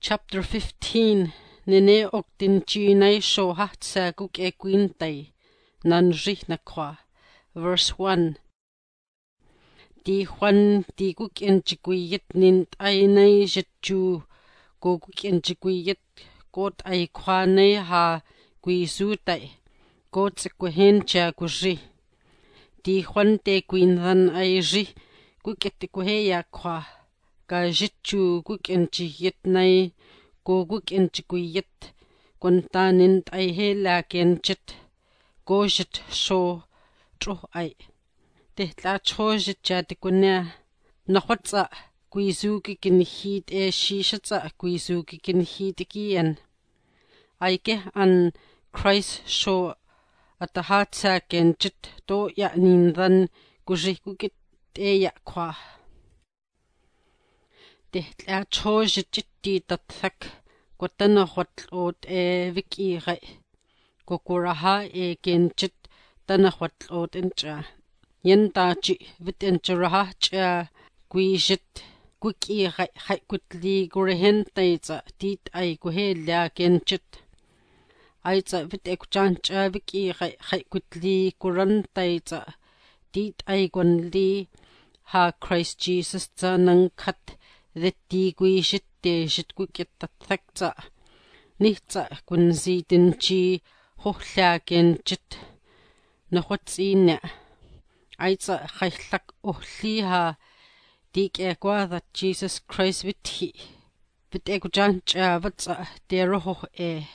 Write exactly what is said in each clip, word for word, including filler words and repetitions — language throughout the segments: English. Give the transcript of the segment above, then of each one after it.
Chapter fifteen. Nene og din ginai sho hatsa guk e gwintai. Nan rihna kwa. Verse one. Di Juan di guk en jigwiyit nint ay nay jitju. Go guk en jigwiyit got ay kwa nay ha gwizutay. Got se kwehen cha guzri. Di Juan te gwinthan ay ri. Guk et kweheya kwa. Ga jitju guk en jiyit nay. Go guk en jigwiyit. Gwanta nint ay hela gen jit. Go jit so tro ay. Te tla chojit jati kunya nakhwatsa gwizuki kin hit e shishatsa gwizuki kin hit kian aike an Christ sho at the hatsa ken jit do ya nindan gujikukit e ya kwa te tla chojit jitti tatthak kwatana khwatlot e viki gai kokuraha e ken jit tana khwatlot encha Yenta chi viten charaha cha gwishit gwiki hai hai kutli gurehen taitsa tit ay guhelia genchit aitsa vite kuchancha viki hai hai kutli guran taitsa tit ay gunli ha Christ Jesus tsa nang kat viti gwishit te shit gwikit tathaksa nihtsa gunzi dinchi hohla genchit nahuatsina Aitsa khailak ohliha dik e that Jesus Christ vithi vit e kujancha vatsa te roho e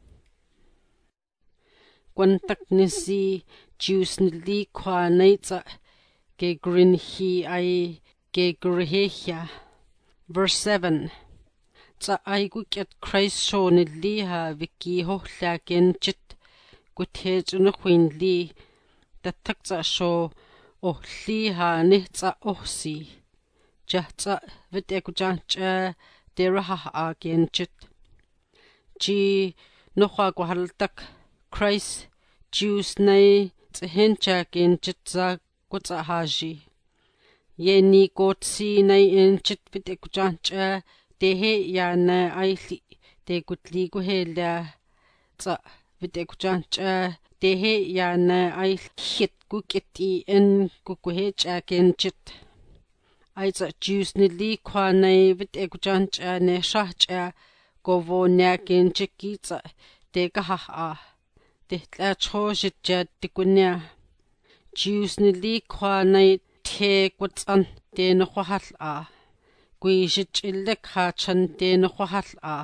kwantak nisi Jews nili kwa naitsa ge grin hi ai ge grehya verse seven tsa ai guket Christ sho nili ha viki hohla genchit guthe chuna khwinli tathaksa sho ohli ha nihtsa ohsi jahtsa vite kujancha deraha agenchit ji nohwa gwahaltak Christ Jews nay tsehencha genchit za kutsa haji yeni gotsi nay enchit vite kujancha dehe ya na aili de gutli guhela tsa vite kujancha dehe ya na ay hit gukiti en gukuhe cha genchit aitsa Jews nili kwa nay vit e kujancha ne shahcha govo nya genchit kitsa de gaha de tla chojit ja tikunya Jews nili kwa nay the kutsan de no khwahal a gwishit illek ha chan de no khwahal a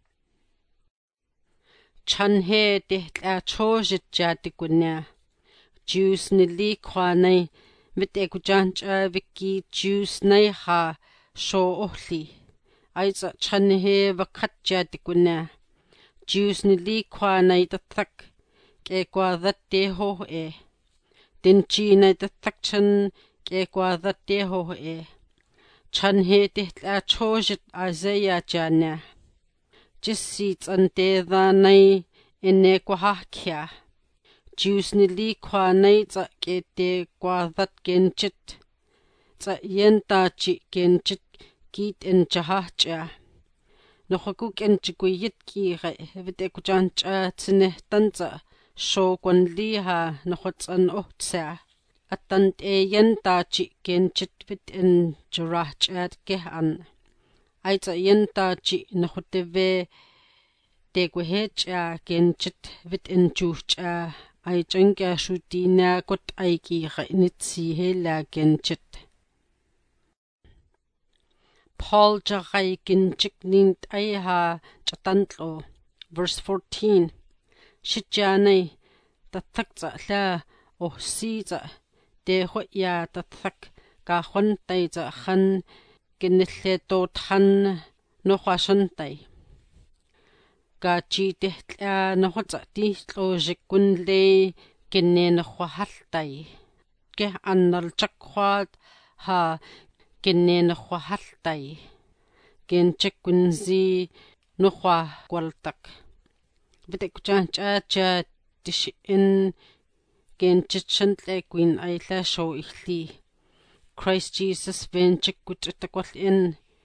Chan he de tla chojit ja tikunya Jews nili kwa nay vit e kujancha viki Jews nay ha sho ohli aitsa chan he vakat ja tikunya Jews nili kwa nay tathak ke kwa that de ho e dinchi nay tathak chan ke kwa that de ho e chan he de tla chojit Isaiah janya Jisi tsante dha nay ene kwa hakya Jews nili kwa nay tsa ke te kwa that genchit tsa yenta chi genchit kit en chahachya nohakuk en chikuyit ki gai vite kujancha tsine tantsa sho kwanli ha nohotsan ohtsa atant e yenta chi genchit vit en churahchat kehan aitsa yenta chi nohoteve te kuhecha genchit vit en chuhcha ay changya shutina kot ay ki nitsi hela genchit Paul jagay genchik nint ay ha chatantlo verse fourteen shitjanay tathaksa la ohsiza de hoya tathak ka khontay za khan kinilleto than no khwashantay ka chi tehtla no khotsa ti tlo jikunle kinen khwahaltay ke annal chakkhwat ha kinen khwahaltay ken chekunzi no khwa kwaltak vite kuchancha cha tishin ken chichantle queen ayla show ihli Christ Jesus ven chikut takwal in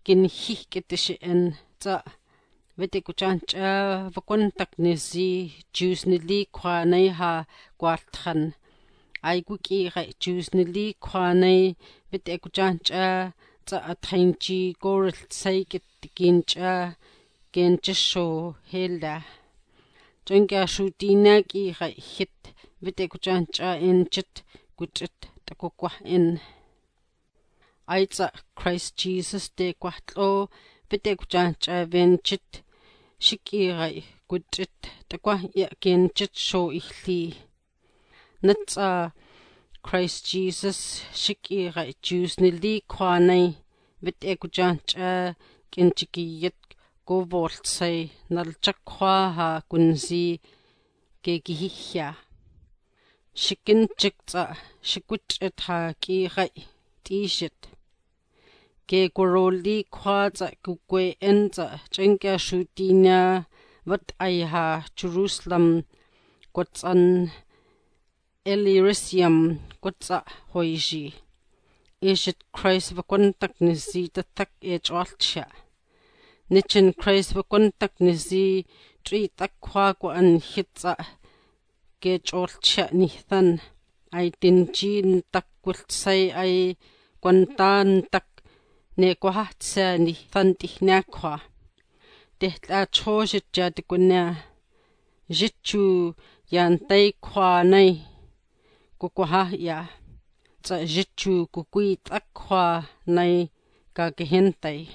kin hihketishien tsa Vitekuchancha vakontaknisi choosnili kwanay ha kwalthan ay kuki ga choosnili kwanay vitekuchancha tsa athainchi korl saykit kincha kenchasho hela Jonka shutina ki ga hit vitekuchancha enchit kuchit takokwa en Aitsa Christ Jesus de kwatlo Vitekuchancha venchit shikirai kuchit takwa ya kenchit sho ihli natsa Christ Jesus shikirai choosnili kwanay Vitekuchancha kenchikiyat govoltsay nalchakwa ha kunzi kekihihya shikinchik shikuchit ha kirai tishit ke koroli khwaza kukwe enza chenka shutina vat aiha Jerusalem kotsan Elirisium kotsa hoiji ishit Christ vakontak nisi tatak echwalcha nichin Christ vakontak nisi tri takwa ko an hitsa ke chwalcha nithan ay tinjin takwiltsay ay kwantan tak ne kwahatsa ni thantihnakwa tehla choshit jatikuna jitchu yantay kwa nay kukwahya tsa jitchu kukui takwa nay kakahentay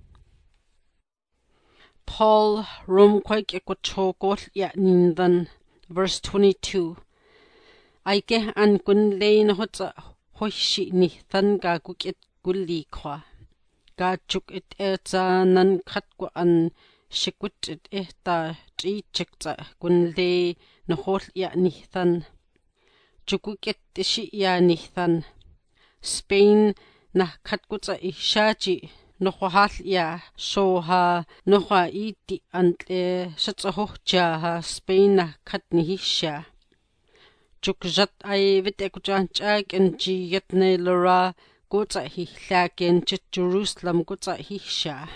Paul rom kwake kwachokol ya nindan verse twenty-two Aike an kunlein hotsa hoishi ni than ka kukit gulli kwa Gachuk it etza nan khatko an shikwit it ehta trichikta kunle nohol ya nithan. Chukukit ishi ya nithan. Spain na khatkutsa ishaji nohal ya soha noha iti antle shatsahohcha ha Spain na khatnihisha. Chukjat ay vitekuchancha kenji yatne lora Kutsa hi hlaken chit Jerusalem kutsa hi sha.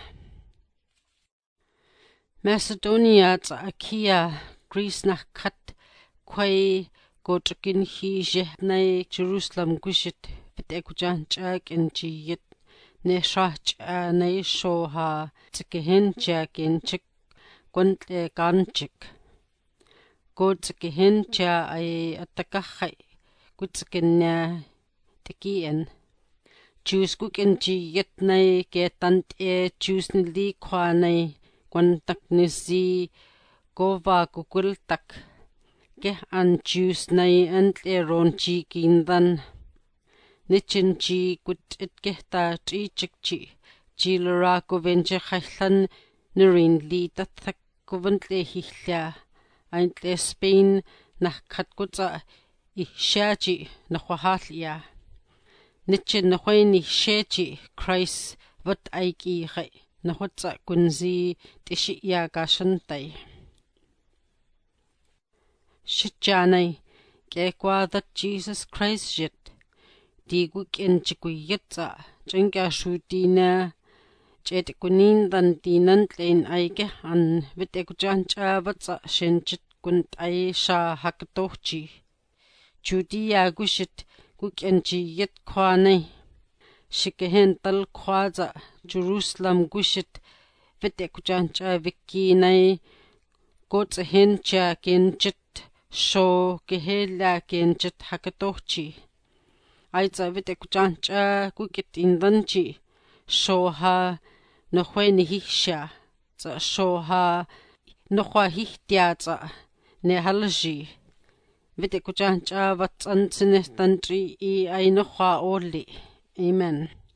Macedonia tsa Achaia Greece na khat kway kotkin hi jehnay Jerusalem kushit vitekuchancha kenji yit ne shach'a nay shoha tsikhencha kenchik kwantle kanchik. Kutsikhencha ay atakakhay kutsikinya tikien. Choose kukenchi yetnay ketant e choose nili kwanay kwantak nisi kova kukultak ke an choose nay antle ronchi kindan nichinchi kutit kehta trichikchi chilra kuvenche khaylan nirin li tathak kuventle hihla antle Spain nakhat kutsa ishaji nakhwahalya Nichin nahoyni shechi Christ vat aiki khay nahotsa kunzi tishi ya gashantay. Shichanay kekwa that Jesus Christ jit diguk enchikuyetsa chenka shutina chetikunin dan tinantlein aike an vitekuchancha vatsa shenchit kunt ay sha haktochi. Judea gushit kukenchi yet kwanay shikehental kwaza Jerusalem gushit vitekuchancha vikinay kotsehencha kenchit sho kehela kenchit hakatochi aitsa vitekuchancha kukit indanchi shoha nohweni hisha tsa shoha nohwa hihtia tsa nehalji Vitekuchancha vatsantsine tantri I ay nohwa oli. Amen.